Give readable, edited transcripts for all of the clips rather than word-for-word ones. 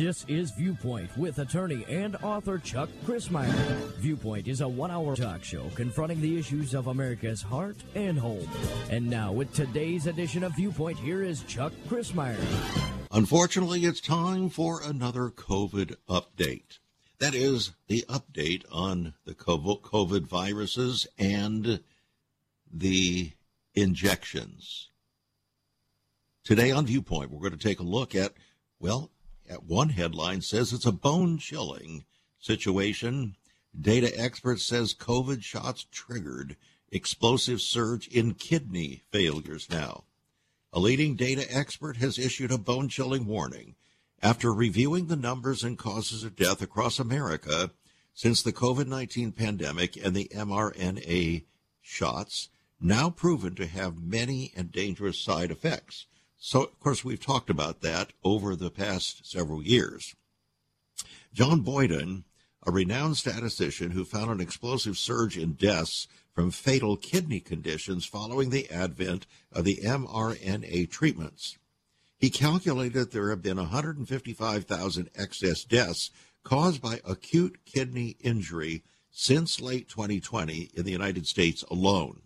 This is Viewpoint with attorney and author Chuck Crismier. Viewpoint is a one-hour talk show confronting the issues of America's heart and home. And now, with today's edition of Viewpoint, here is Chuck Crismier. Unfortunately, it's time for another COVID update. That is the update on the COVID viruses and the injections. Today on Viewpoint, we're going to take a look at one headline says it's a bone-chilling situation. Data expert says COVID shots triggered explosive surge in kidney failures now. A leading data expert has issued a bone-chilling warning after reviewing the numbers and causes of death across America since the COVID-19 pandemic and the mRNA shots, now proven to have many and dangerous side effects. So, of course, we've talked about that over the past several years. John Boyden, a renowned statistician who found an explosive surge in deaths from fatal kidney conditions following the advent of the mRNA treatments. He calculated there have been 155,000 excess deaths caused by acute kidney injury since late 2020 in the United States alone.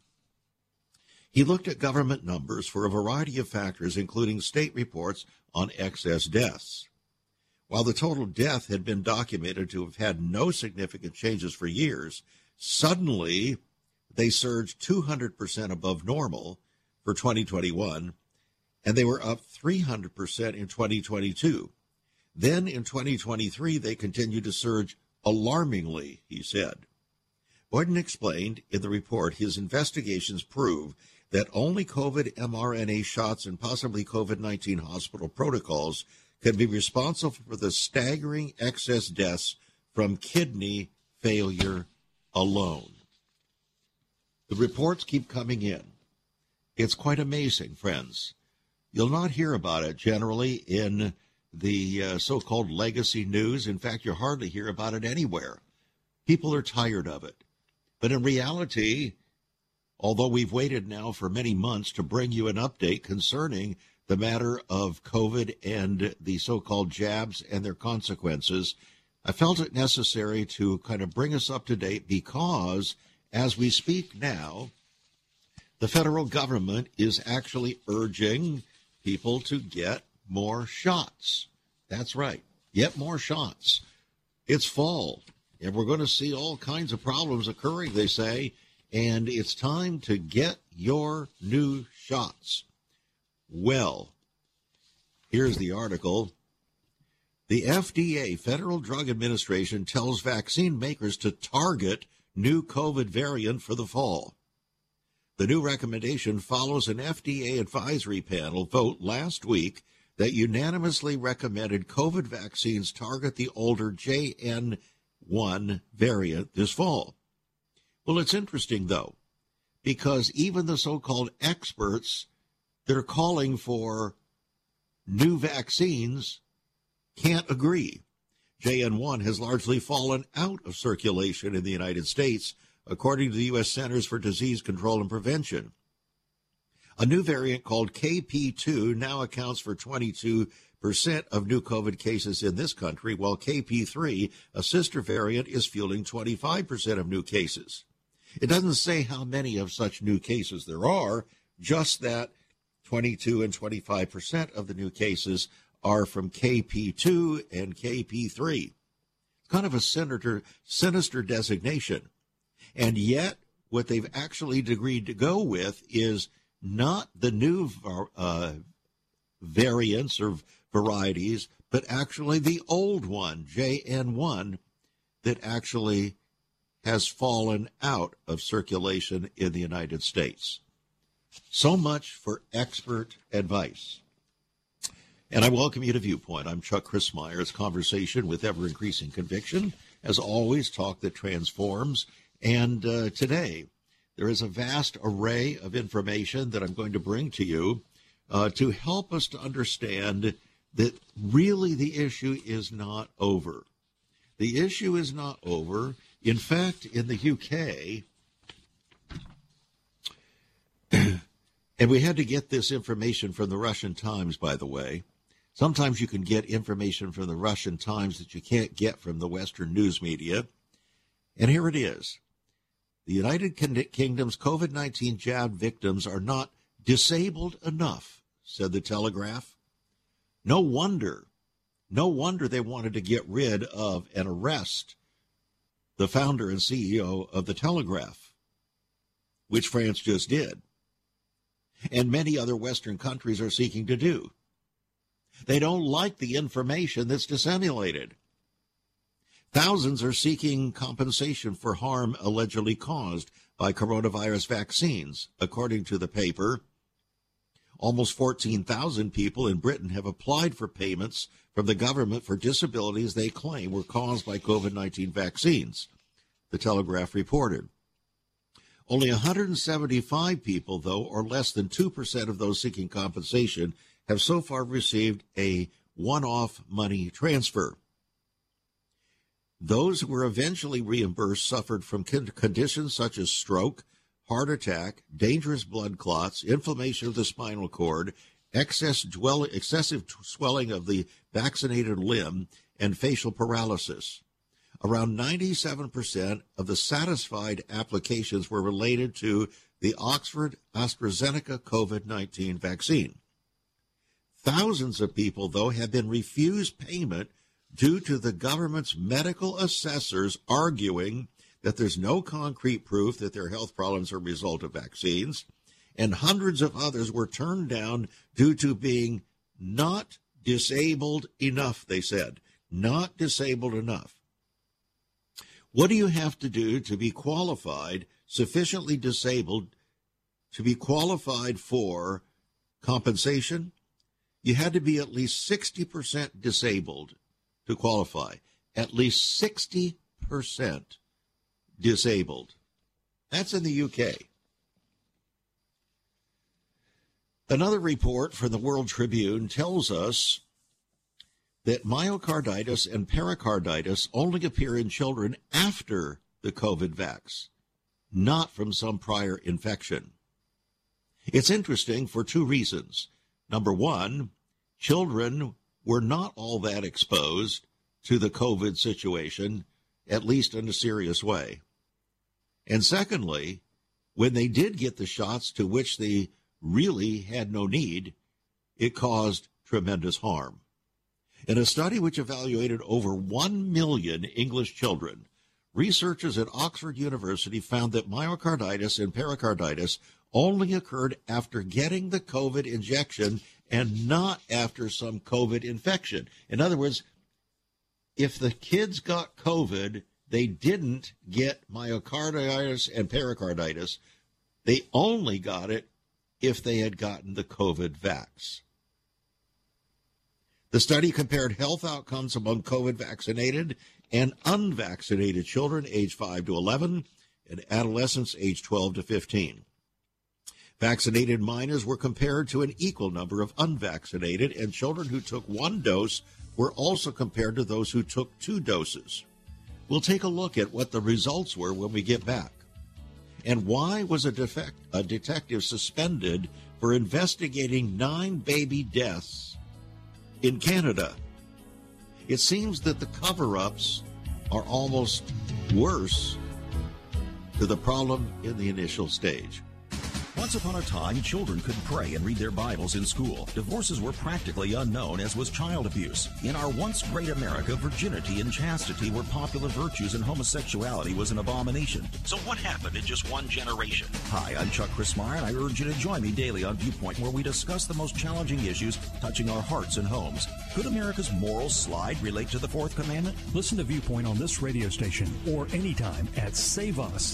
He looked at government numbers for a variety of factors, including state reports on excess deaths. While the total death had been documented to have had no significant changes for years, suddenly they surged 200% above normal for 2021, and they were up 300% in 2022. Then in 2023, they continued to surge alarmingly, he said. Boyden explained in the report his investigations prove that only COVID mRNA shots and possibly COVID-19 hospital protocols can be responsible for the staggering excess deaths from kidney failure alone. The reports keep coming in. It's quite amazing, friends. You'll not hear about it generally in the so-called legacy news. In fact, you hardly hear about it anywhere. People are tired of it. But in reality, although we've waited now for many months to bring you an update concerning the matter of COVID and the so-called jabs and their consequences, I felt it necessary to kind of bring us up to date because as we speak now, the federal government is actually urging people to get more shots. That's right, get more shots. It's fall, and we're going to see all kinds of problems occurring, they say, and it's time to get your new shots. Well, here's the article. The FDA, Federal Drug Administration, tells vaccine makers to target new COVID variant for the fall. The new recommendation follows an FDA advisory panel vote last week that unanimously recommended COVID vaccines target the older JN.1 variant this fall. Well, it's interesting, though, because even the so-called experts that are calling for new vaccines can't agree. JN.1 has largely fallen out of circulation in the United States, according to the U.S. Centers for Disease Control and Prevention. A new variant called KP2 now accounts for 22% of new COVID cases in this country, while KP3, a sister variant, is fueling 25% of new cases. It doesn't say how many of such new cases there are, just that 22 and 25% of the new cases are from KP2 and KP3. Kind of a sinister designation. And yet, what they've actually agreed to go with is not the new variants or varieties, but actually the old one, JN.1, that actually has fallen out of circulation in the United States. So much for expert advice. And I welcome you to Viewpoint. I'm Chuck Crismier's conversation with ever-increasing conviction. As always, talk that transforms. And today, there is a vast array of information that I'm going to bring to you to help us to understand that really the issue is not over. The issue is not over. In fact, in the UK, and we had to get this information from the Russian Times, by the way, Sometimes you can get information from the Russian Times that you can't get from the Western news media. And here it is. The United Kingdom's COVID-19 jab victims are not disabled enough, said the Telegraph. No wonder they wanted to get rid of and arrest the founder and CEO of the Telegraph, which France just did, and many other Western countries are seeking to do. They don't like the information that's disseminated. Thousands are seeking compensation for harm allegedly caused by coronavirus vaccines. According to the paper, almost 14,000 people in Britain have applied for payments from the government for disabilities they claim were caused by COVID-19 vaccines, the Telegraph reported. Only 175 people, though, or less than 2% of those seeking compensation, have so far received a one-off money transfer. Those who were eventually reimbursed suffered from conditions such as stroke, heart attack, dangerous blood clots, inflammation of the spinal cord, excessive swelling of the vaccinated limb, and facial paralysis. Around 97% of the satisfied applications were related to the Oxford AstraZeneca COVID-19 vaccine. Thousands of people, though, have been refused payment due to the government's medical assessors arguing that there's no concrete proof that their health problems are a result of vaccines, and hundreds of others were turned down due to being not disabled enough, they said. Not disabled enough. What do you have to do to be qualified, sufficiently disabled, to be qualified for compensation? You had to be at least 60% disabled to qualify. At least 60% disabled. That's in the UK. Another report from the World Tribune tells us that myocarditis and pericarditis only appear in children after the COVID vax, not from some prior infection. It's interesting for two reasons. Number one, children were not all that exposed to the COVID situation, at least in a serious way. And secondly, when they did get the shots to which they really had no need, it caused tremendous harm. In a study which evaluated over 1 million English children, researchers at Oxford University found that myocarditis and pericarditis only occurred after getting the COVID injection and not after some COVID infection. In other words, if the kids got COVID, they didn't get myocarditis and pericarditis. They only got it if they had gotten the COVID vax. The study compared health outcomes among COVID vaccinated and unvaccinated children aged 5 to 11 and adolescents aged 12 to 15. Vaccinated minors were compared to an equal number of unvaccinated, and children who took one dose were also compared to those who took 2 doses. We'll take a look at what the results were when we get back. And why was a detective suspended for investigating 9 baby deaths in Canada? It seems that the cover-ups are almost worse to the problem in the initial stage. Once upon a time, children could pray and read their Bibles in school. Divorces were practically unknown, as was child abuse. In our once great America, virginity and chastity were popular virtues and homosexuality was an abomination. So what happened in just one generation? Hi, I'm Chuck Christmeyer, and I urge you to join me daily on Viewpoint, where we discuss the most challenging issues touching our hearts and homes. Could America's moral slide relate to the Fourth Commandment? Listen to Viewpoint on this radio station or anytime at saveus.org.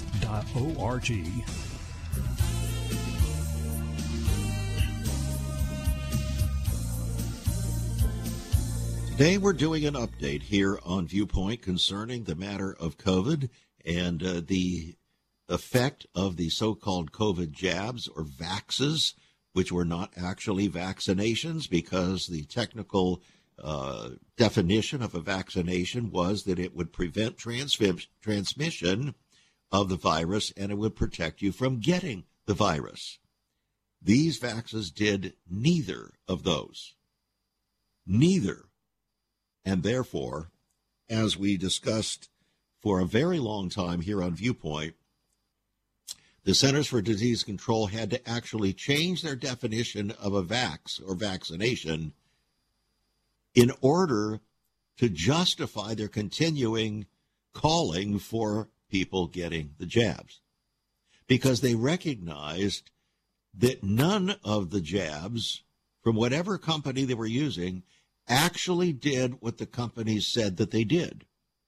Today we're doing an update here on Viewpoint concerning the matter of COVID and the effect of the so-called COVID jabs or vaxes, which were not actually vaccinations, because the technical definition of a vaccination was that it would prevent transmission of the virus and it would protect you from getting the virus. These vaxes did neither of those. Neither. And therefore, as we discussed for a very long time here on Viewpoint, the Centers for Disease Control had to actually change their definition of a vax or vaccination in order to justify their continuing calling for people getting the jabs, because they recognized that none of the jabs from whatever company they were using actually did what the companies said that they did.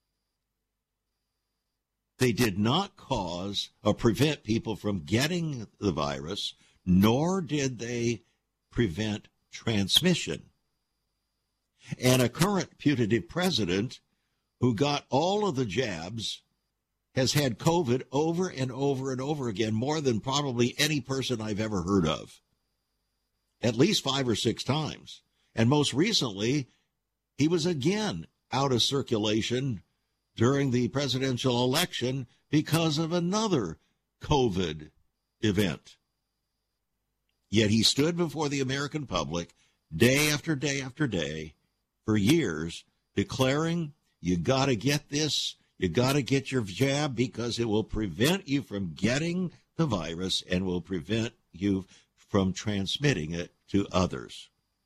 They did not cause or prevent people from getting the virus, nor did they prevent transmission. And a current putative president who got all of the jabs has had COVID over and over and over again, more than probably any person I've ever heard of, at least 5 or 6 times. And most recently, he was again out of circulation during the presidential election because of another COVID event. Yet he stood before the American public day after day after day for years declaring, you got to get this, you got to get your jab because it will prevent you from getting the virus and will prevent you from transmitting it to others.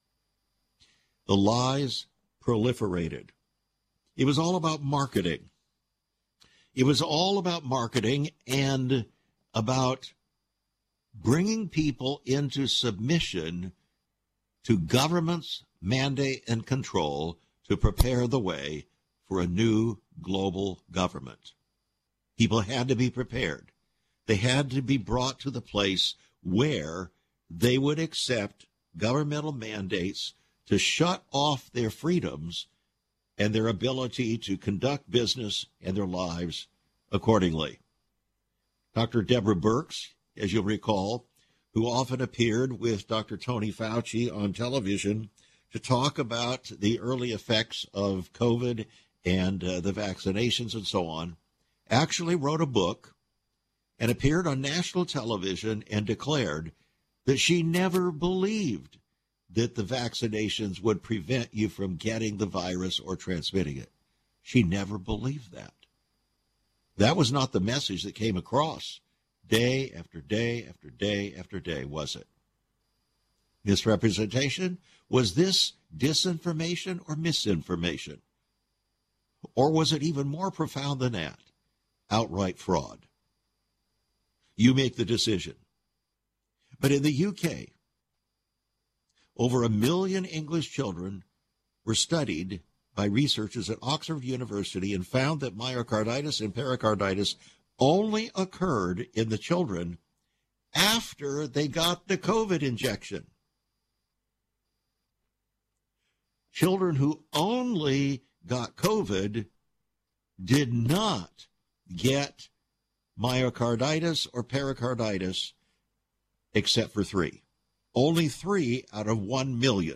The lies proliferated. It was all about marketing. It was all about marketing and about bringing people into submission to government's mandate and control to prepare the way for a new global government. People had to be prepared. They had to be brought to the place where they would accept governmental mandates to shut off their freedoms and their ability to conduct business and their lives accordingly. Dr. Deborah Birx, as you'll recall, who often appeared with Dr. Tony Fauci on television to talk about the early effects of COVID and the vaccinations and so on, actually wrote a book and appeared on national television and declared that she never believed that the vaccinations would prevent you from getting the virus or transmitting it. She never believed that. That was not the message that came across day after day after day after day, was it? Misrepresentation? Was this disinformation or misinformation? Or was it even more profound than that? Outright fraud. You make the decision. But in the UK, over 1 million English children were studied by researchers at Oxford University and found that myocarditis and pericarditis only occurred in the children after they got the COVID injection. Children who only got COVID did not get myocarditis or pericarditis except for 3. Only 3 out of 1 million.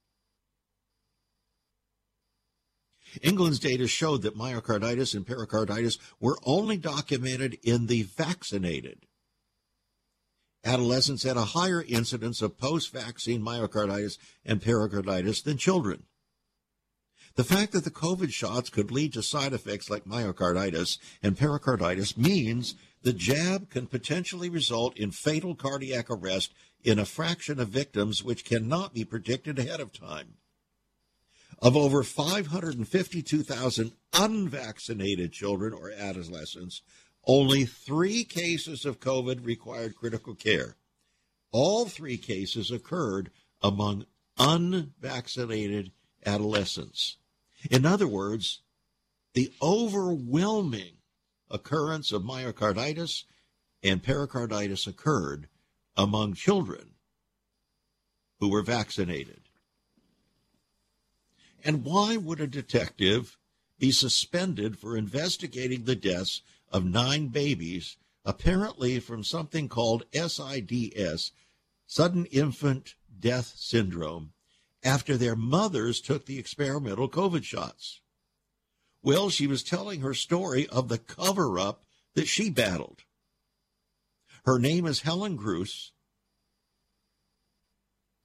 England's data showed that myocarditis and pericarditis were only documented in the vaccinated. Adolescents had a higher incidence of post-vaccine myocarditis and pericarditis than children. The fact that the COVID shots could lead to side effects like myocarditis and pericarditis means the jab can potentially result in fatal cardiac arrest in a fraction of victims, which cannot be predicted ahead of time. Of over 552,000 unvaccinated children or adolescents, only 3 cases of COVID required critical care. All 3 cases occurred among unvaccinated adolescents. In other words, the overwhelming occurrence of myocarditis and pericarditis occurred among children who were vaccinated. And why would a detective be suspended for investigating the deaths of 9 babies, apparently from something called SIDS, sudden infant death syndrome, after their mothers took the experimental COVID shots? Well, she was telling her story of the cover-up that she battled. Her name is Helen Gruss.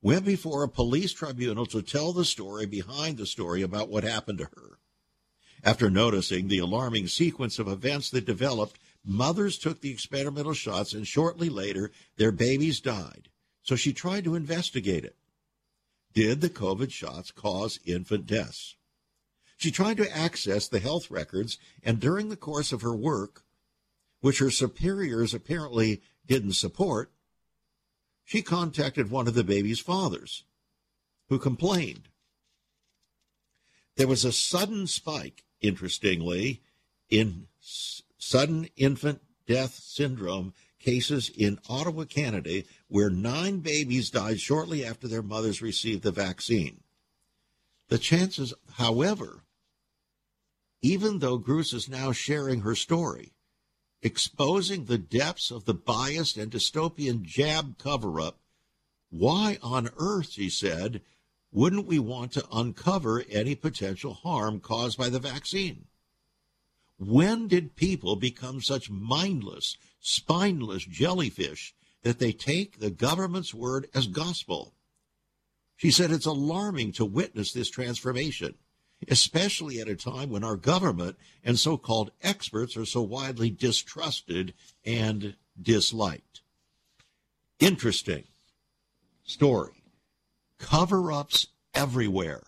went before a police tribunal to tell the story behind the story about what happened to her. After noticing the alarming sequence of events that developed, mothers took the experimental shots, and shortly later, their babies died. So she tried to investigate it. Did the COVID shots cause infant deaths? She tried to access the health records, and during the course of her work, which her superiors apparently didn't support, she contacted one of the baby's fathers, who complained. There was a sudden spike, interestingly, in sudden infant death syndrome cases in Ottawa, Canada, where 9 babies died shortly after their mothers received the vaccine. The chances, however, even though Gruss is now sharing her story, exposing the depths of the biased and dystopian jab cover-up, why on earth, she said, wouldn't we want to uncover any potential harm caused by the vaccine? When did people become such mindless, spineless jellyfish that they take the government's word as gospel? She said it's alarming to witness this transformation, especially at a time when our government and so-called experts are so widely distrusted and disliked. Interesting story. Cover-ups everywhere.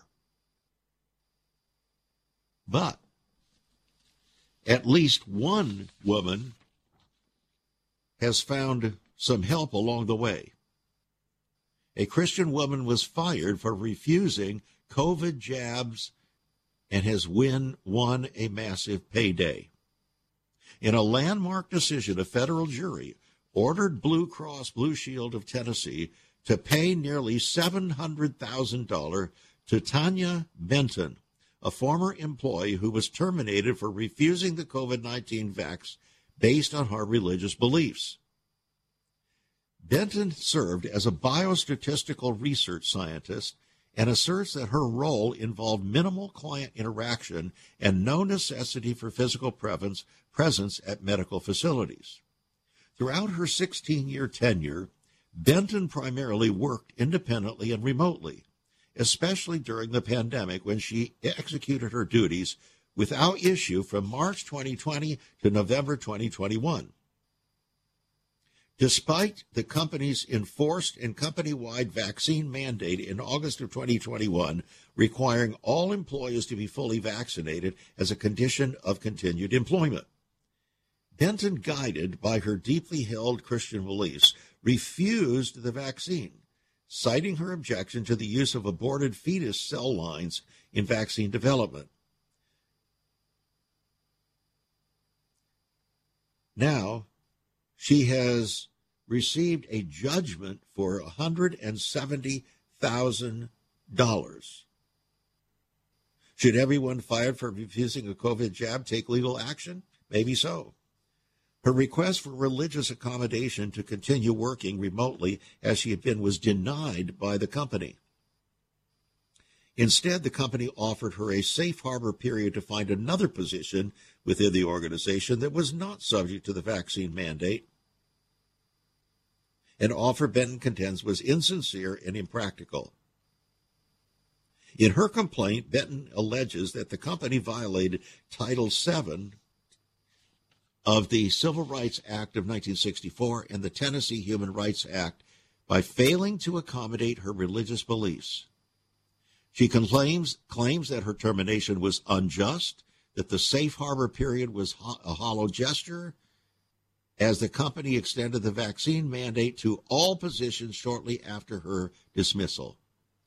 But at least one woman has found some help along the way. A Christian woman was fired for refusing COVID jabs and has won a massive payday. In a landmark decision, a federal jury ordered Blue Cross Blue Shield of Tennessee to pay nearly $700,000 to Tanya Benton, a former employee who was terminated for refusing the COVID-19 vax based on her religious beliefs. Benton served as a biostatistical research scientist and asserts that her role involved minimal client interaction and no necessity for physical presence at medical facilities. Throughout her 16-year tenure, Benton primarily worked independently and remotely, especially during the pandemic when she executed her duties without issue from March 2020 to November 2021. Despite the company's enforced and company-wide vaccine mandate in August of 2021, requiring all employees to be fully vaccinated as a condition of continued employment, Benton, guided by her deeply held Christian beliefs, refused the vaccine, citing her objection to the use of aborted fetus cell lines in vaccine development. Now, she has received a judgment for $170,000. Should everyone fired for refusing a COVID jab take legal action? Maybe so. Her request for religious accommodation to continue working remotely as she had been was denied by the company. Instead, the company offered her a safe harbor period to find another position within the organization that was not subject to the vaccine mandate. An offer Benton contends was insincere and impractical. In her complaint, Benton alleges that the company violated Title VII of the Civil Rights Act of 1964 and the Tennessee Human Rights Act by failing to accommodate her religious beliefs. She claims that her termination was unjust, that the safe harbor period was a hollow gesture, as the company extended the vaccine mandate to all positions shortly after her dismissal.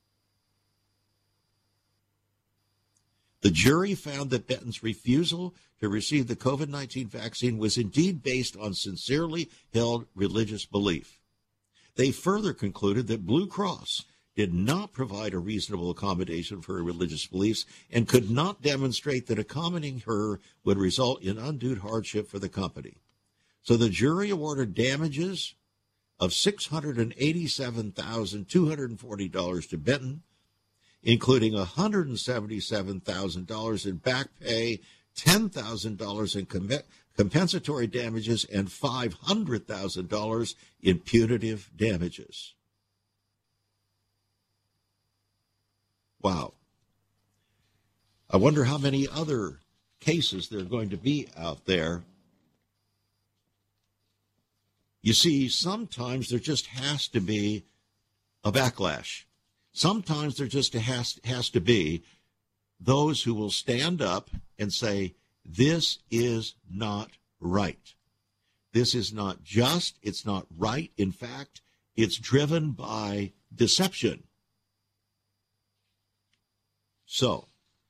The jury found that Benton's refusal to receive the COVID-19 vaccine was indeed based on sincerely held religious belief. They further concluded that Blue Cross did not provide a reasonable accommodation for her religious beliefs and could not demonstrate that accommodating her would result in undue hardship for the company. So the jury awarded damages of $687,240 to Benton, including $177,000 in back pay, $10,000 in compensatory damages, and $500,000 in punitive damages. Wow. I wonder how many other cases there are going to be out there. You see, sometimes there just has to be a backlash. Sometimes there just has to be those who will stand up and say, this is not right. This is not just, it's not right. In fact, it's driven by deception. So,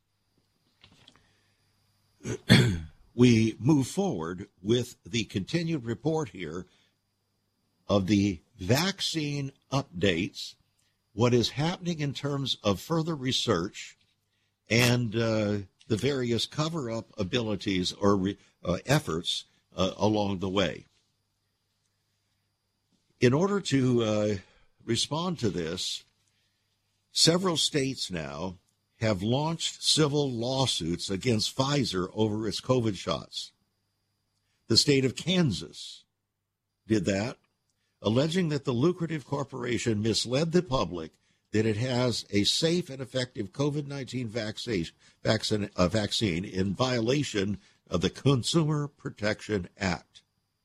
we move forward with the continued report here of the vaccine updates, what is happening in terms of further research, and the various cover-up abilities or efforts along the way. In order to respond to this, several states now have launched civil lawsuits against Pfizer over its COVID shots. The state of Kansas did that, alleging that the lucrative corporation misled the public that it has a safe and effective COVID-19 vaccine in violation of the Consumer Protection Act.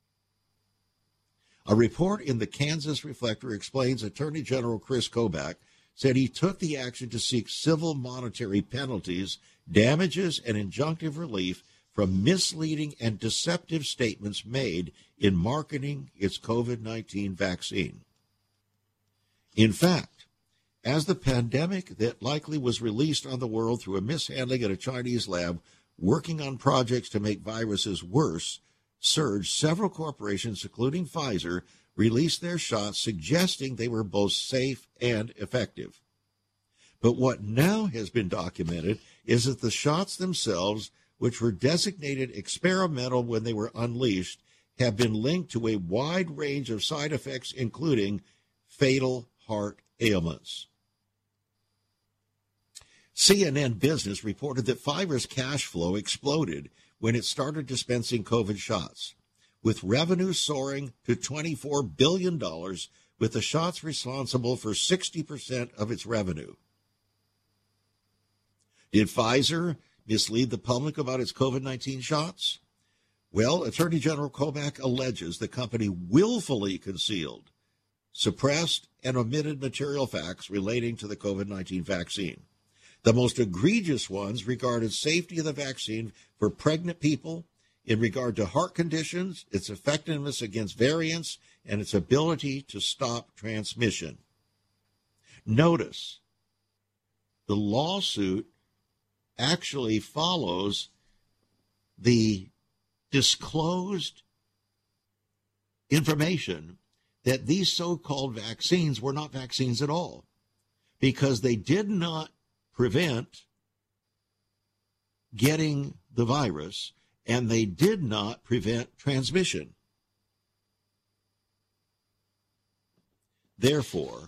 A report in the Kansas Reflector explains Attorney General Chris Kobach said he took the action to seek civil monetary penalties, damages, and injunctive relief from misleading and deceptive statements made in marketing its COVID-19 vaccine. In fact, as the pandemic that likely was released on the world through a mishandling at a Chinese lab working on projects to make viruses worse surged, several corporations, including Pfizer, released their shots suggesting they were both safe and effective. But what now has been documented is that the shots themselves, which were designated experimental when they were unleashed, have been linked to a wide range of side effects, including fatal heart ailments. CNN Business reported that Pfizer's cash flow exploded when it started dispensing COVID shots, with revenue soaring to $24 billion, with the shots responsible for 60% of its revenue. Did Pfizer mislead the public about its COVID-19 shots? Well, Attorney General Kobach alleges the company willfully concealed, suppressed, and omitted material facts relating to the COVID-19 vaccine. The most egregious ones regarded safety of the vaccine for pregnant people, in regard to heart conditions, its effectiveness against variants, and its ability to stop transmission. Notice, the lawsuit actually follows the disclosed information that these so-called vaccines were not vaccines at all, because they did not prevent getting the virus, and they did not prevent transmission. Therefore,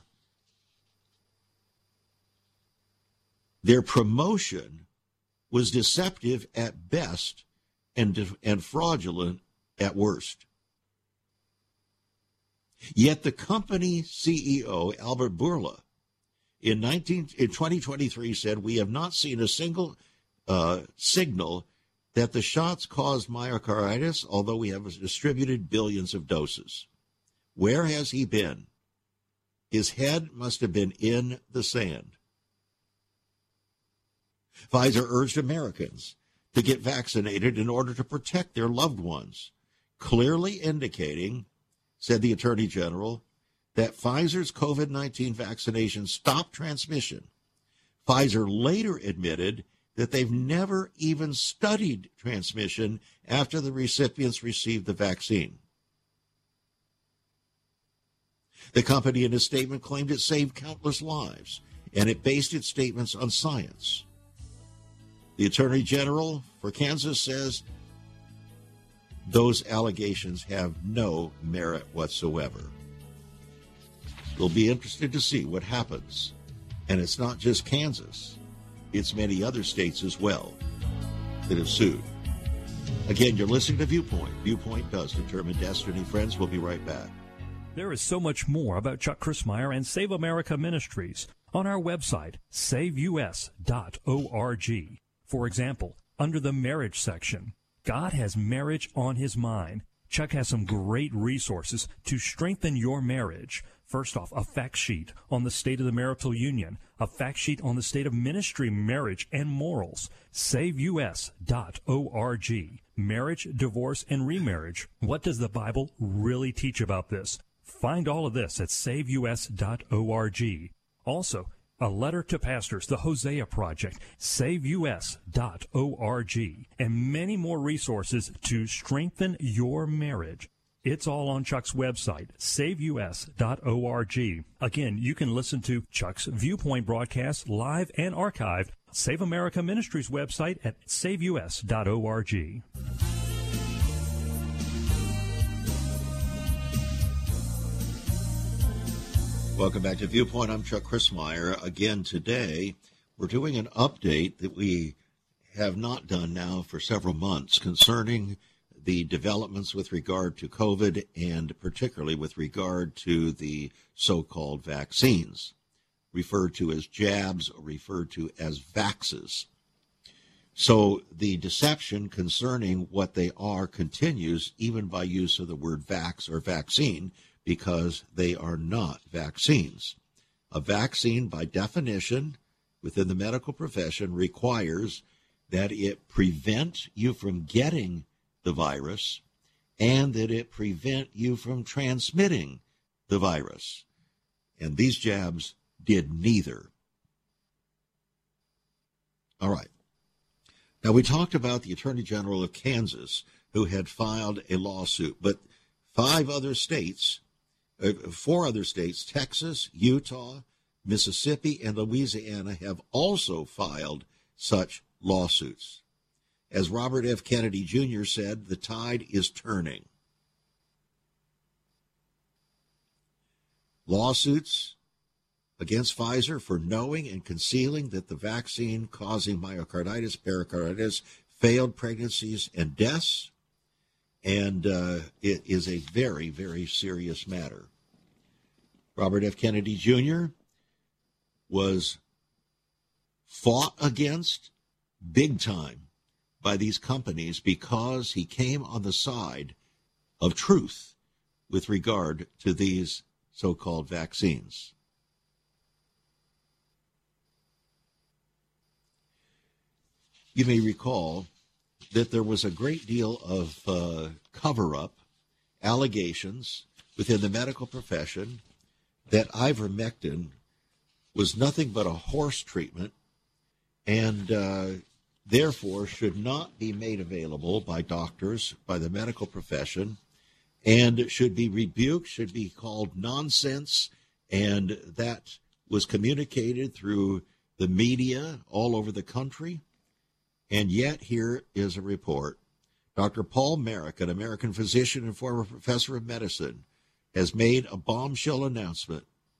their promotion was deceptive at best and fraudulent at worst. Yet the company CEO, Albert Bourla, in 2023 said, "We have not seen a single signal that the shots caused myocarditis, although we have distributed billions of doses." Where has he been? His head must have been in the sand. Pfizer urged Americans to get vaccinated in order to protect their loved ones, clearly indicating, said the Attorney General, that Pfizer's COVID-19 vaccination stopped transmission. Pfizer later admitted that they've never even studied transmission after the recipients received the vaccine. The company in a statement claimed it saved countless lives, and it based its statements on science. The Attorney General for Kansas says those allegations have no merit whatsoever. We'll be interested to see what happens. And it's not just Kansas. It's many other states as well that have sued. Again, you're listening to Viewpoint. Viewpoint does determine destiny. Friends, we'll be right back. There is so much more about Chuck Crismier and Save America Ministries on our website, saveus.org. For example, under the marriage section, God has marriage on his mind. Chuck has some great resources to strengthen your marriage. First off, a fact sheet on the state of the marital union, a fact sheet on the state of ministry, marriage, and morals. SaveUS.org. Marriage, divorce, and remarriage. What does the Bible really teach about this? Find all of this at SaveUS.org. Also, a letter to pastors, the Hosea Project, SaveUS.org, and many more resources to strengthen your marriage. It's all on Chuck's website, SaveUS.org. Again, you can listen to Chuck's Viewpoint broadcasts live and archived. Save America Ministries website at SaveUS.org. Welcome back to Viewpoint. I'm Chuck Crismier. Again, today, we're doing an update that we have not done now for several months concerning the developments with regard to COVID and particularly with regard to the so-called vaccines, referred to as jabs or referred to as vaxes. So the deception concerning what they are continues even by use of the word vax or vaccine, because they are not vaccines. A vaccine, by definition, within the medical profession, requires that it prevent you from getting the virus and that it prevent you from transmitting the virus. And these jabs did neither. All right. Now, we talked about the Attorney General of Kansas who had filed a lawsuit, but four other states, Texas, Utah, Mississippi, and Louisiana, have also filed such lawsuits. As Robert F. Kennedy Jr. said, the tide is turning. Lawsuits against Pfizer for knowing and concealing that the vaccine causing myocarditis, pericarditis, failed pregnancies, and deaths. And it is a very, very serious matter. Robert F. Kennedy Jr. was fought against big time by these companies because he came on the side of truth with regard to these so-called vaccines. You may recall that there was a great deal of cover-up, allegations within the medical profession that ivermectin was nothing but a horse treatment and therefore should not be made available by doctors, by the medical profession, and should be rebuked, should be called nonsense, and that was communicated through the media all over the country. And yet here is a report. Dr. Paul Marik, an American physician and former professor of medicine, has made a bombshell announcement.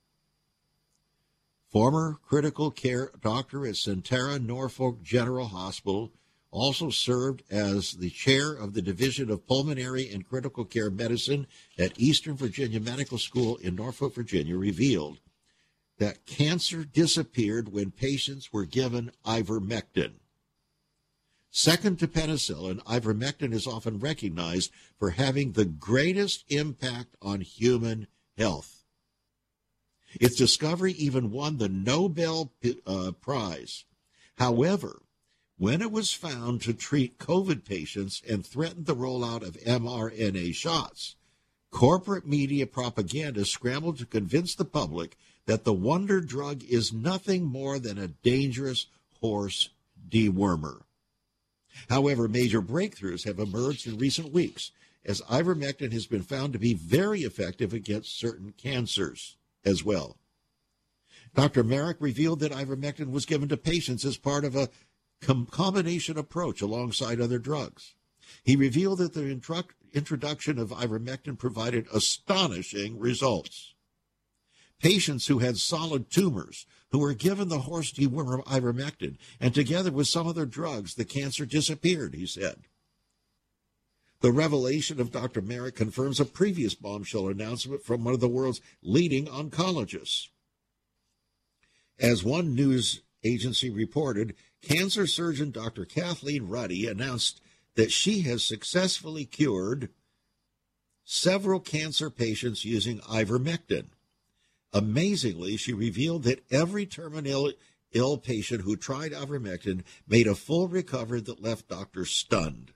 Former critical care doctor at Sentara Norfolk General Hospital, also served as the chair of the Division of Pulmonary and Critical Care Medicine at Eastern Virginia Medical School in Norfolk, Virginia, revealed that cancer disappeared when patients were given ivermectin. Second to penicillin, ivermectin is often recognized for having the greatest impact on human health. Its discovery even won the Nobel Prize. However, when it was found to treat COVID patients and threatened the rollout of mRNA shots, corporate media propaganda scrambled to convince the public that the wonder drug is nothing more than a dangerous horse dewormer. However, major breakthroughs have emerged in recent weeks, as ivermectin has been found to be very effective against certain cancers as well. Dr. Marik revealed that ivermectin was given to patients as part of a combination approach alongside other drugs. He revealed that the introduction of ivermectin provided astonishing results. Patients who had solid tumors who were given the horse dewormer ivermectin, and together with some other drugs, the cancer disappeared, he said. The revelation of Dr. Marik confirms a previous bombshell announcement from one of the world's leading oncologists. As one news agency reported, cancer surgeon Dr. Kathleen Ruddy announced that she has successfully cured several cancer patients using ivermectin. Amazingly, she revealed that every terminally ill patient who tried ivermectin made a full recovery that left doctors stunned.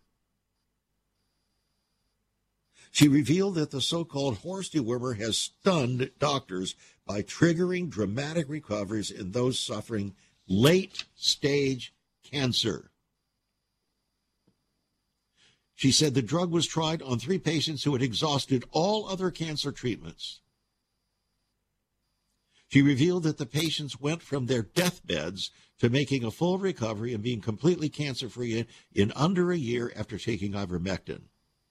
She revealed that the so-called horse dewormer has stunned doctors by triggering dramatic recoveries in those suffering late-stage cancer. She said the drug was tried on 3 patients who had exhausted all other cancer treatments. She revealed that the patients went from their deathbeds to making a full recovery and being completely cancer-free in under a year after taking ivermectin.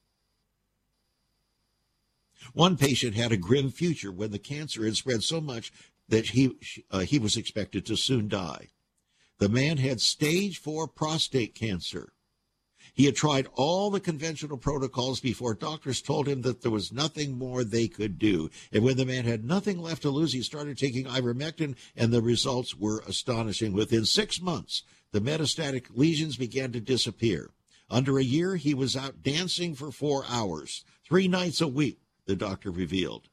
One patient had a grim future when the cancer had spread so much that he was expected to soon die. The man had stage 4 prostate cancer. He had tried all the conventional protocols before doctors told him that there was nothing more they could do. And when the man had nothing left to lose, he started taking ivermectin, and the results were astonishing. Within 6 months, the metastatic lesions began to disappear. Under a year, he was out dancing for 4 hours, 3 nights a week, the doctor revealed.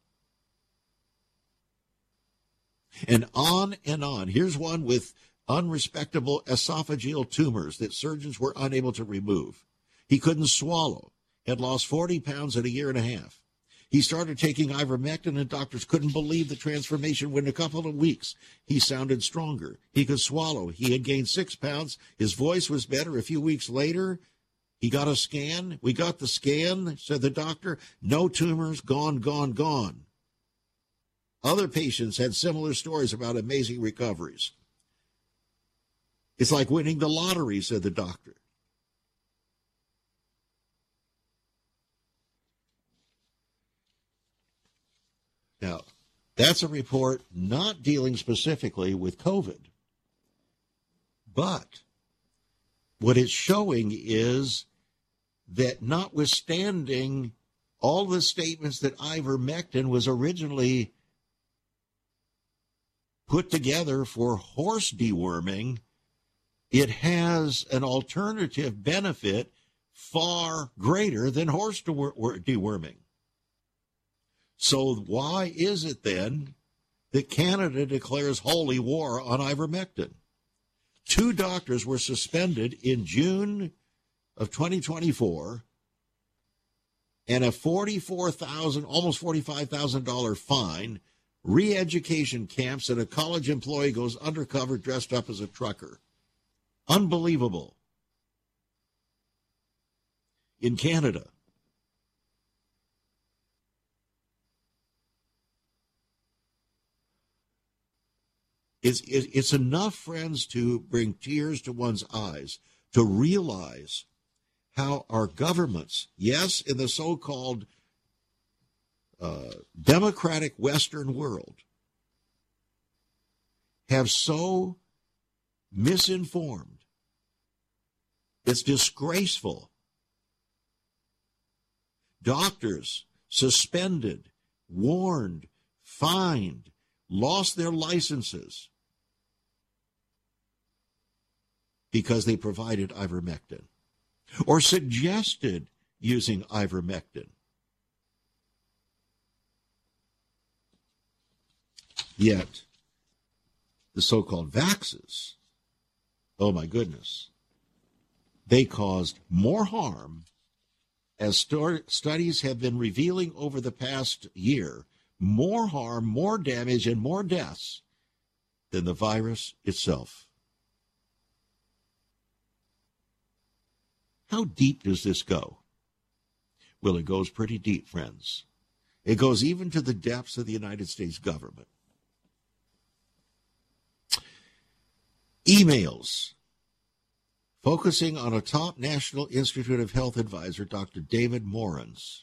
And on and on. Here's one with unresectable esophageal tumors that surgeons were unable to remove. He couldn't swallow, had lost 40 pounds in a year and a half. He started taking ivermectin, and doctors couldn't believe the transformation. Within a couple of weeks, he sounded stronger. He could swallow. He had gained 6 pounds. His voice was better. A few weeks later, he got a scan. We got the scan, said the doctor. No tumors, gone, gone, gone. Other patients had similar stories about amazing recoveries. It's like winning the lottery, said the doctor. Now, that's a report not dealing specifically with COVID. But what it's showing is that notwithstanding all the statements that ivermectin was originally put together for horse deworming, it has an alternative benefit far greater than horse deworming. So why is it then that Canada declares holy war on ivermectin? 2 doctors were suspended in June of 2024, and a almost $45,000 fine, re-education camps, and a college employee goes undercover dressed up as a trucker. Unbelievable. In Canada. It's enough, friends, to bring tears to one's eyes to realize how our governments, yes, in the so-called democratic Western world, have so misinformed. It's disgraceful. Doctors suspended, warned, fined, lost their licenses because they provided ivermectin or suggested using ivermectin. Yet, the so-called vaxxers, oh my goodness, they caused more harm, as studies have been revealing over the past year, more harm, more damage, and more deaths than the virus itself. How deep does this go? Well, it goes pretty deep, friends. It goes even to the depths of the United States government. Emails focusing on a top National Institute of Health advisor, Dr. David Morans,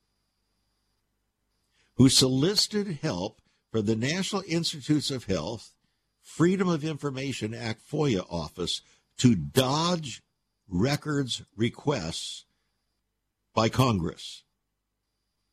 who solicited help from the National Institutes of Health Freedom of Information Act FOIA office to dodge records requests by Congress.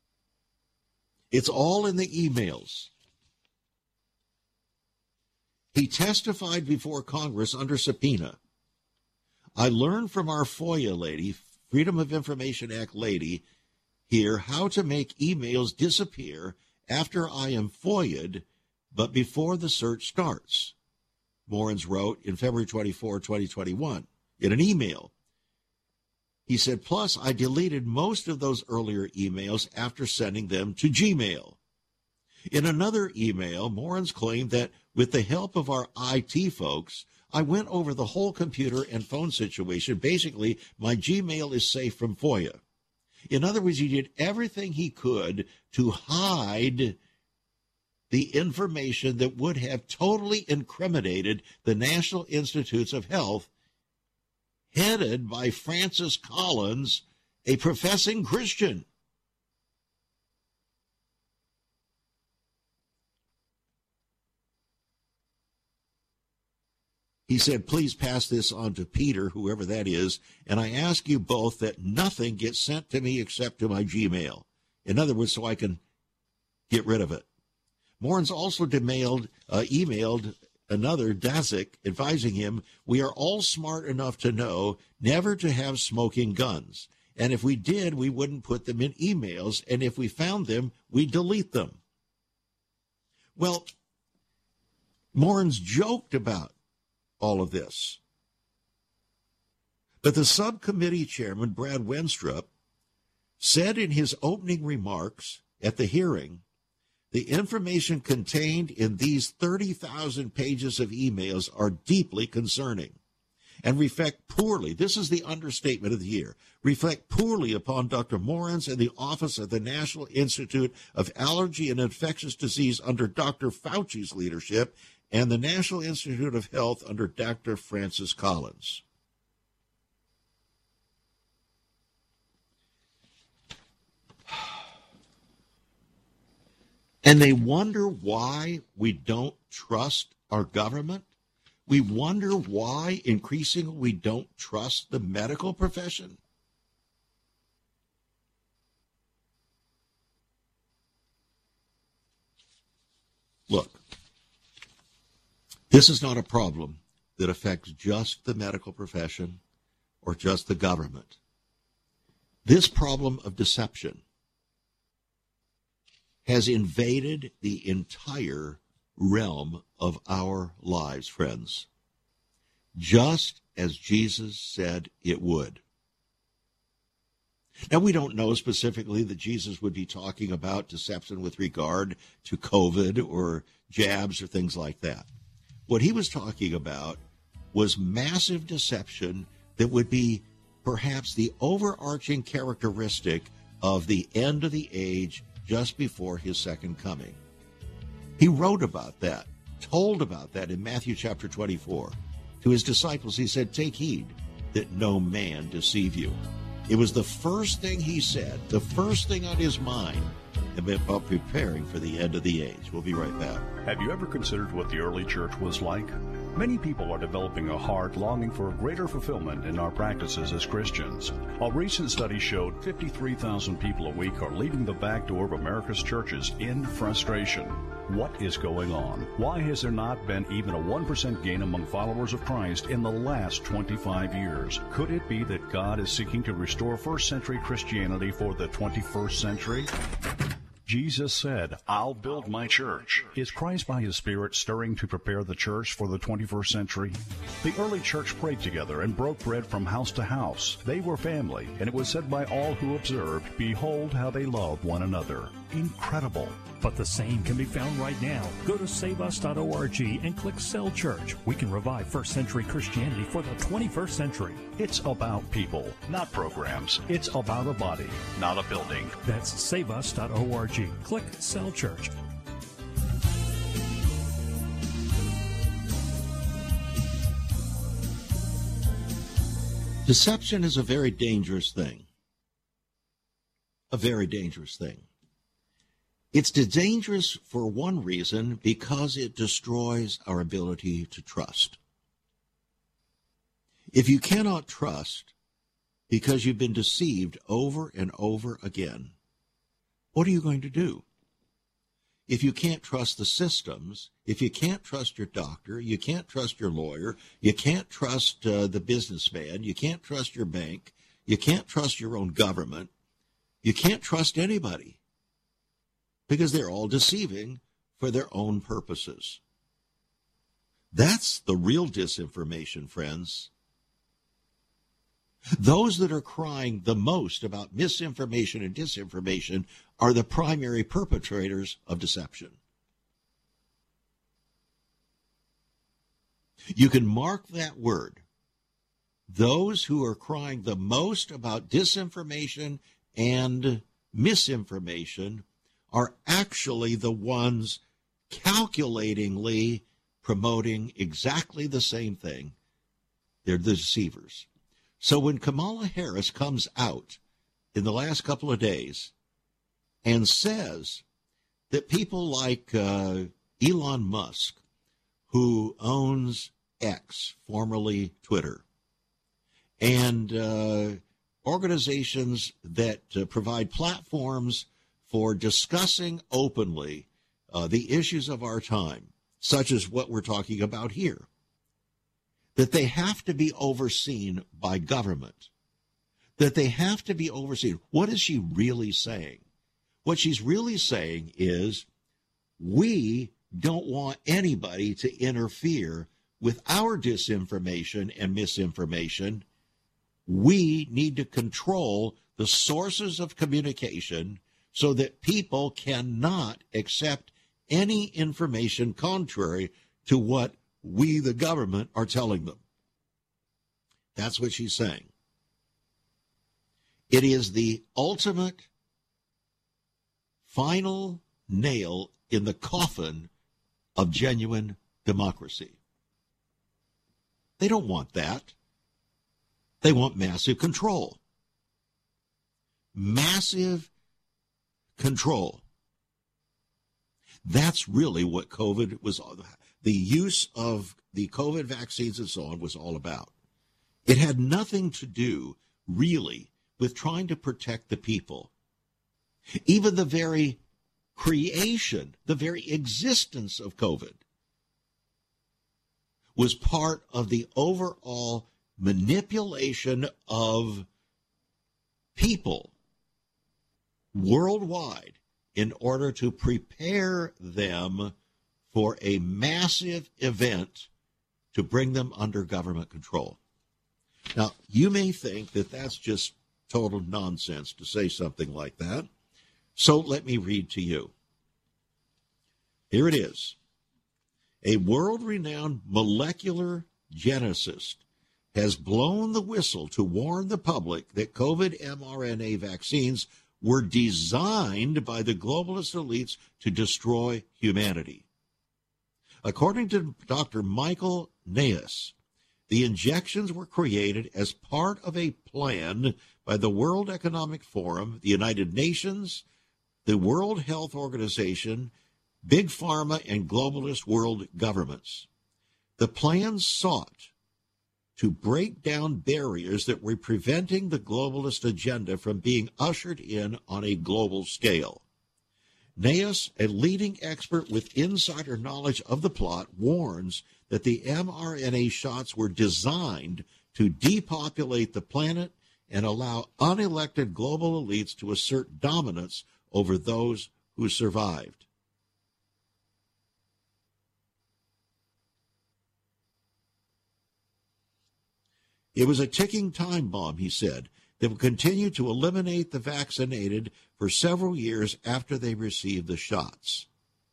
It's all in the emails. He testified before Congress under subpoena. I learned from our FOIA lady, Freedom of Information Act lady, here how to make emails disappear after I am FOIA'd, but before the search starts. Moritz wrote in February 24, 2021, in an email. He said, plus I deleted most of those earlier emails after sending them to Gmail. In another email, Moritz claimed that with the help of our IT folks, I went over the whole computer and phone situation. Basically, my Gmail is safe from FOIA. In other words, he did everything he could to hide the information that would have totally incriminated the National Institutes of Health, headed by Francis Collins, a professing Christian. He said, please pass this on to Peter, whoever that is, and I ask you both that nothing gets sent to me except to my Gmail. In other words, so I can get rid of it. Moritz also emailed another, Daszak, advising him, we are all smart enough to know never to have smoking guns. And if we did, we wouldn't put them in emails. And if we found them, we'd delete them. Well, Moritz joked about all of this. But the subcommittee chairman, Brad Wenstrup, said in his opening remarks at the hearing, the information contained in these 30,000 pages of emails are deeply concerning and reflect poorly, this is the understatement of the year, reflect poorly upon Dr. Moritz and the Office of the National Institute of Allergy and Infectious Disease under Dr. Fauci's leadership and the National Institute of Health under Dr. Francis Collins. And they wonder why we don't trust our government. We wonder why increasingly we don't trust the medical profession. Look, this is not a problem that affects just the medical profession or just the government. This problem of deception has invaded the entire realm of our lives, friends, just as Jesus said it would. Now, we don't know specifically that Jesus would be talking about deception with regard to COVID or jabs or things like that. What he was talking about was massive deception that would be perhaps the overarching characteristic of the end of the age just before his second coming. He wrote about that, told about that in Matthew chapter 24. To his disciples, he said, take heed that no man deceive you. It was the first thing he said, the first thing on his mind about preparing for the end of the age. We'll be right back. Have you ever considered what the early church was like? Many people are developing a heart longing for a greater fulfillment in our practices as Christians. A recent study showed 53,000 people a week are leaving the back door of America's churches in frustration. What is going on? Why has there not been even a 1% gain among followers of Christ in the last 25 years? Could it be that God is seeking to restore first century Christianity for the 21st century? Jesus said, I'll build my church. Is Christ by his Spirit stirring to prepare the church for the 21st century? The early church prayed together and broke bread from house to house. They were family, and it was said by all who observed, behold how they love one another. Incredible. But the same can be found right now. Go to saveus.org and click Cell Church. We can revive first century Christianity for the 21st century. It's about people, not programs. It's about a body, not a building. That's saveus.org. Click Cell Church. Deception is a very dangerous thing. A very dangerous thing. It's dangerous for one reason, because it destroys our ability to trust. If you cannot trust because you've been deceived over and over again, what are you going to do? if you can't trust the systems, if you can't trust your doctor, you can't trust your lawyer, you can't trust the businessman, you can't trust your bank, you can't trust your own government, you can't trust anybody because they're all deceiving for their own purposes. That's the real disinformation, friends. Those that are crying the most about misinformation and disinformation are the primary perpetrators of deception. You can mark that word. Those who are crying the most about disinformation and misinformation are actually the ones calculatingly promoting exactly the same thing. They're the deceivers. So when Kamala Harris comes out in the last couple of days and says that people like Elon Musk, who owns X, formerly Twitter, and organizations that provide platforms for discussing openly the issues of our time, such as what we're talking about here, that they have to be overseen by government, that they have to be overseen. What is she really saying? What she's really saying is we don't want anybody to interfere with our disinformation and misinformation. We need to control the sources of communication so that people cannot accept any information contrary to what we, the government, are telling them. That's what she's saying. It is the ultimate, final nail in the coffin of genuine democracy. They don't want that. They want massive control. Massive control. That's really what COVID was, the use of the COVID vaccines and so on was all about. It had nothing to do, really, with trying to protect the people. Even the very creation, the very existence of COVID was part of the overall manipulation of people worldwide in order to prepare them for a massive event to bring them under government control. Now, you may think that that's just total nonsense to say something like that. So let me read to you. Here it is. A world-renowned molecular geneticist has blown the whistle to warn the public that COVID mRNA vaccines were designed by the globalist elites to destroy humanity. According to Dr. Michael Naess, the injections were created as part of a plan by the World Economic Forum, the United Nations, the World Health Organization, Big Pharma, and globalist world governments. The plan sought to break down barriers that were preventing the globalist agenda from being ushered in on a global scale. Naess, a leading expert with insider knowledge of the plot, warns that the mRNA shots were designed to depopulate the planet and allow unelected global elites to assert dominance over those who survived. It was a ticking time bomb, he said, that will continue to eliminate the vaccinated for several years after they receive the shots.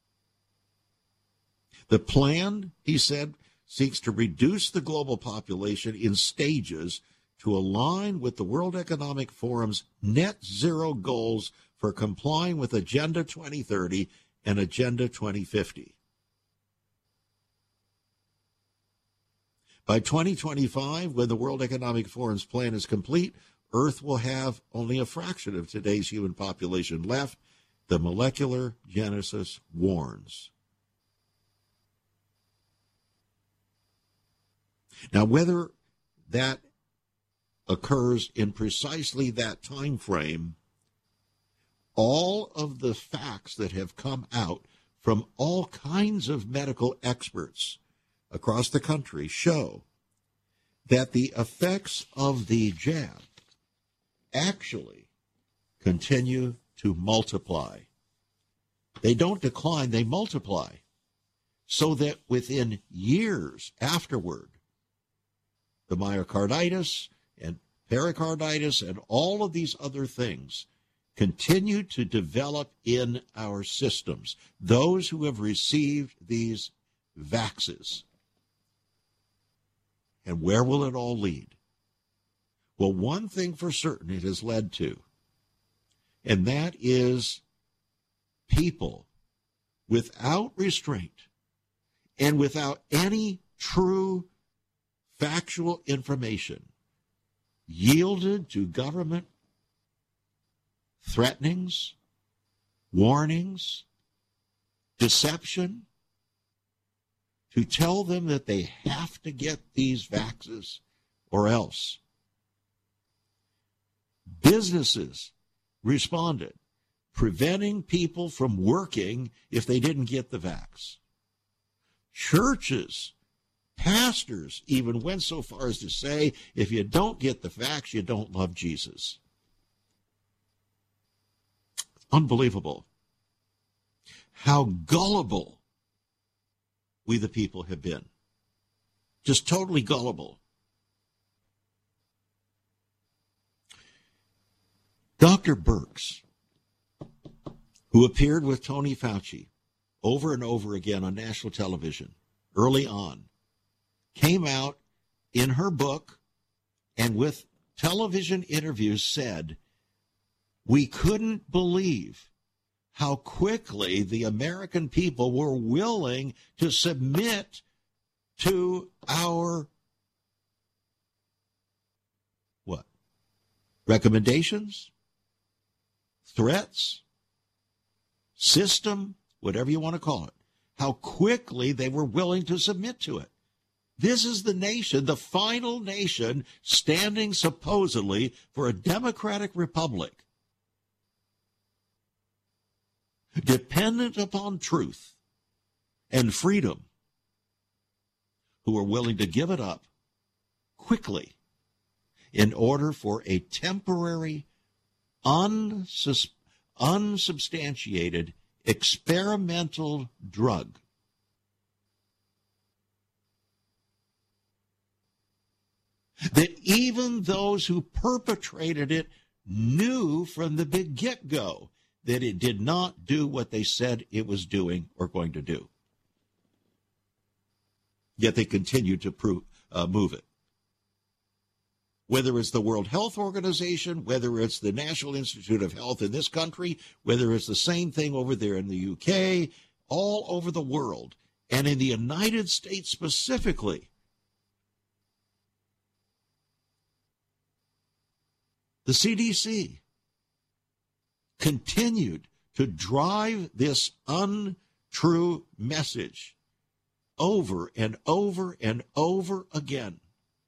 The plan, he said, seeks to reduce the global population in stages to align with the World Economic Forum's net zero goals for complying with Agenda 2030 and Agenda 2050. By 2025, when the World Economic Forum's plan is complete, Earth will have only a fraction of today's human population left, the molecular geneticist warns. Now, whether that occurs in precisely that time frame, all of the facts that have come out from all kinds of medical experts across the country show that the effects of the jab actually continue to multiply. They don't decline, they multiply. So that within years afterward, the myocarditis and pericarditis and all of these other things continue to develop in our systems. Those who have received these vaxes. And where will it all lead? Well, one thing for certain it has led to, and that is people without restraint and without any true factual information yielded to government threatenings, warnings, deception, to tell them that they have to get these vaxes or else. Businesses responded, preventing people from working if they didn't get the vax. Churches, pastors even went so far as to say, if you don't get the vax, you don't love Jesus. Unbelievable how gullible we the people have been. Just totally gullible. Dr. Birx, who appeared with Tony Fauci over and over again on national television early on, came out in her book and with television interviews said, we couldn't believe how quickly the American people were willing to submit to our recommendations, threats, system, whatever you want to call it, how quickly they were willing to submit to it. This is the nation, the final nation, standing supposedly for a democratic republic, dependent upon truth and freedom, who are willing to give it up quickly in order for a temporary, unsubstantiated, experimental drug. That even those who perpetrated it knew from the big get-go that it did not do what they said it was doing or going to do. Yet they continued to move it. Whether it's the World Health Organization, whether it's the National Institute of Health in this country, whether it's the same thing over there in the UK, all over the world, and in the United States specifically, the CDC continued to drive this untrue message over and over and over again.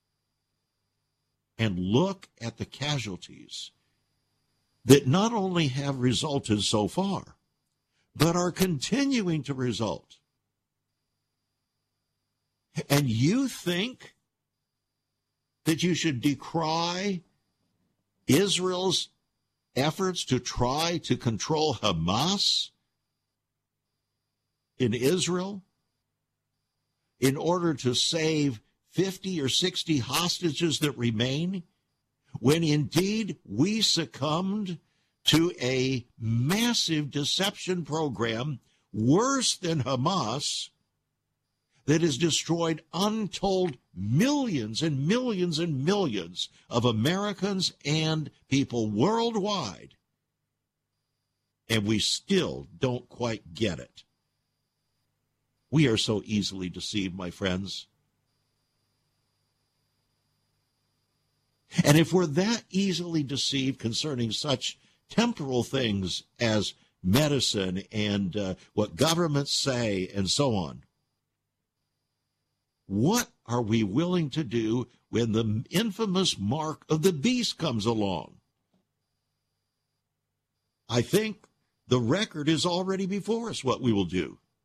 And look at the casualties that not only have resulted so far, but are continuing to result. And you think that you should decry Israel's efforts to try to control Hamas in Israel in order to save 50 or 60 hostages that remain, when indeed we succumbed to a massive deception program worse than Hamas that has destroyed untold millions and millions and millions of Americans and people worldwide, and we still don't quite get it. We are so easily deceived, my friends. And if we're that easily deceived concerning such temporal things as medicine and what governments say and so on, what are we willing to do when the infamous mark of the beast comes along? I think the record is already before us what we will do.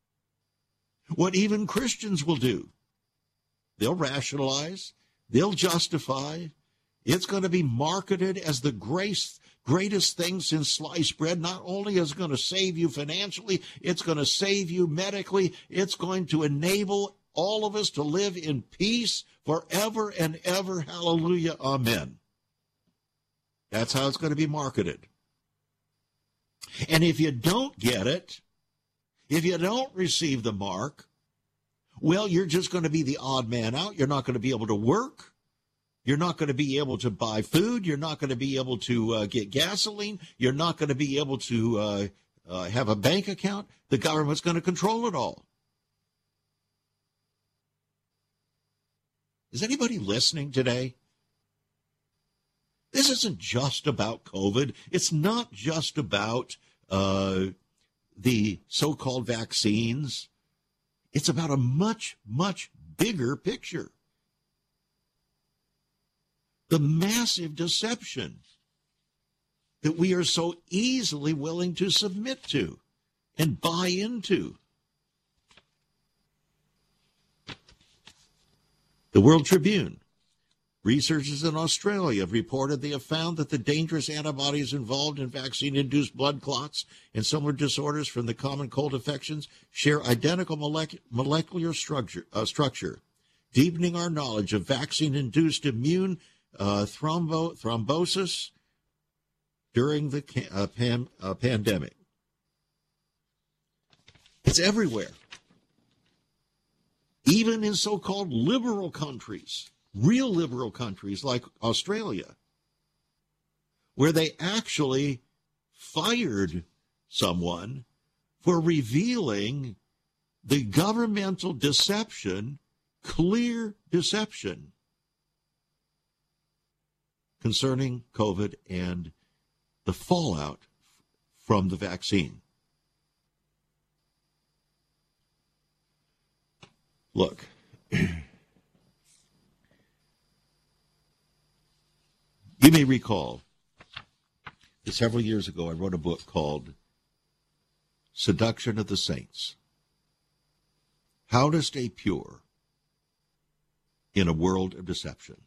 what even Christians will do. They'll rationalize. They'll justify. It's going to be marketed as the greatest thing since sliced bread. Not only is it going to save you financially, it's going to save you medically. It's going to enable all of us to live in peace forever and ever. Hallelujah. Amen. That's how it's going to be marketed. And if you don't get it, if you don't receive the mark, well, you're just going to be the odd man out. You're not going to be able to work. You're not going to be able to buy food. You're not going to be able to get gasoline. You're not going to be able to have a bank account. The government's going to control it all. Is anybody listening today? This isn't just about COVID. It's not just about the so-called vaccines. It's about a much, much bigger picture. The massive deception that we are so easily willing to submit to and buy into. The World Tribune. Researchers in Australia have reported they have found that the dangerous antibodies involved in vaccine-induced blood clots and similar disorders from the common cold infections share identical molecular structure, deepening our knowledge of vaccine-induced immune thrombosis during the pandemic. It's everywhere. Even in so-called liberal countries, real liberal countries like Australia, where they actually fired someone for revealing the governmental deception, clear deception, concerning COVID and the fallout from the vaccine. Look, you may recall that several years ago I wrote a book called Seduction of the Saints. How to Stay Pure in a World of Deception.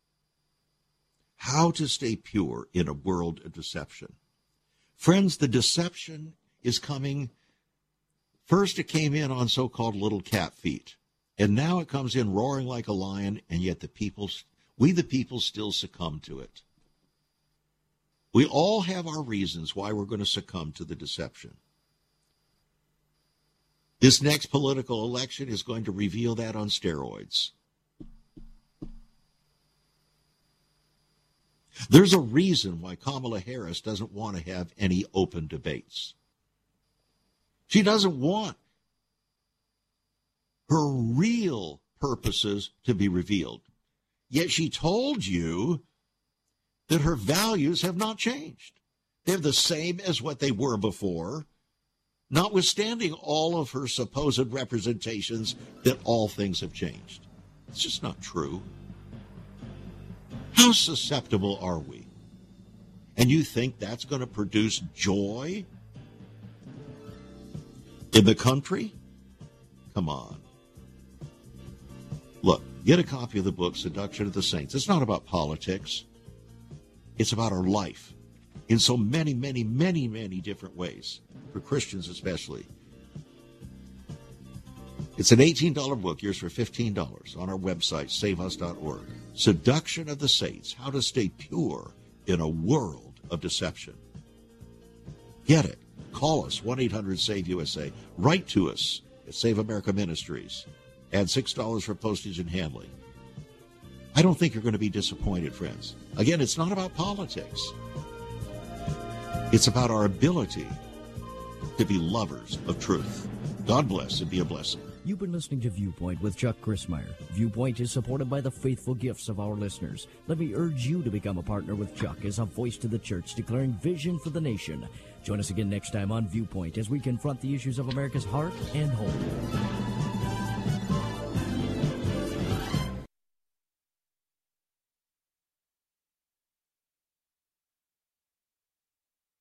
How to stay pure in a world of deception. Friends, the deception is coming. First it came in on so-called little cat feet. And now it comes in roaring like a lion, and yet we the people still succumb to it. We all have our reasons why we're going to succumb to the deception. This next political election is going to reveal that on steroids. There's a reason why Kamala Harris doesn't want to have any open debates. She doesn't want her real purposes to be revealed. Yet she told you that her values have not changed. They're the same as what they were before, notwithstanding all of her supposed representations that all things have changed. It's just not true. How susceptible are we? And you think that's going to produce joy in the country? Come on. Look, get a copy of the book, Seduction of the Saints. It's not about politics. It's about our life in so many, many, many, many different ways, for Christians especially. It's an $18 book, yours for $15 on our website, saveus.org. Seduction of the Saints, How to Stay Pure in a World of Deception. Get it. Call us, 1-800-SAVE-USA. Write to us at Save America Ministries. Add $6 for postage and handling. I don't think you're going to be disappointed, friends. Again, it's not about politics. It's about our ability to be lovers of truth. God bless and be a blessing. You've been listening to Viewpoint with Chuck Crismier. Viewpoint is supported by the faithful gifts of our listeners. Let me urge you to become a partner with Chuck as a voice to the church declaring vision for the nation. Join us again next time on Viewpoint as we confront the issues of America's heart and home.